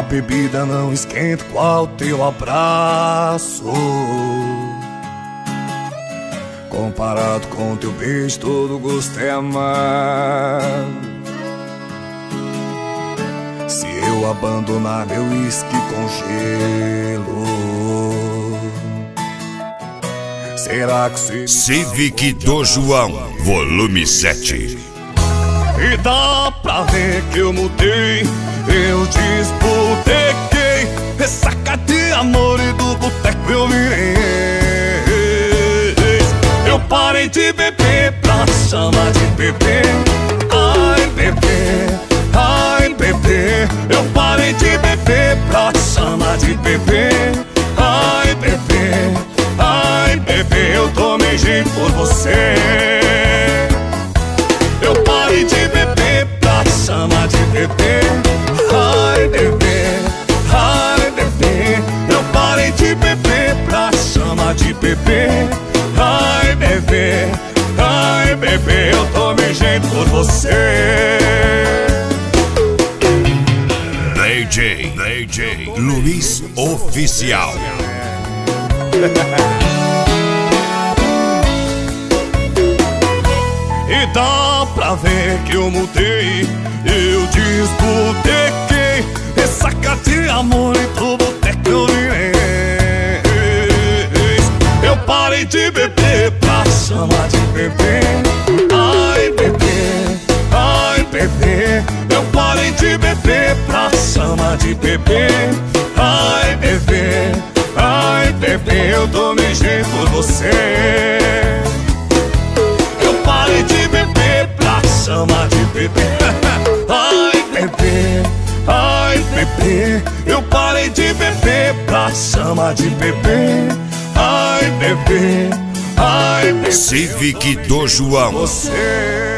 A bebida não esquenta qual teu abraço. Comparado com teu beijo, todo gosto é amargo. Se eu abandonar meu uísque com gelo, será que Civic do João, volume 7. E dá pra ver que eu mudei, eu disputequei, ressaca de amor e do boteco eu virei. Eu parei de beber pra chamar de bebê. Ai bebê, ai bebê. Eu parei de beber pra chamar de bebê. Ai bebê, ai bebê. Eu tomei jeito por você. Eu parei de beber pra chamar de bebê. Ai bebê, ai bebê. Eu parei de beber pra chamar de bebê. Ai bebê, ai bebê. Eu tomei jeito por você. DJ Luiz Oficial. E dá pra ver que eu mudei, eu disputequei, ressaca de amor e do boteco eu virei. Eu parei de beber pra chamar de bebê. Ai bebê, ai bebê. Eu parei de beber pra chamar de bebê. Ai bebê, ai bebê. Eu tomei jeito por você. Eu parei de beber pra chamar de bebê. Ai bebê, ai bebê. Eu parei de beber pra chamar de bebê. Ai bebê, ai bebê. Civic do João. Você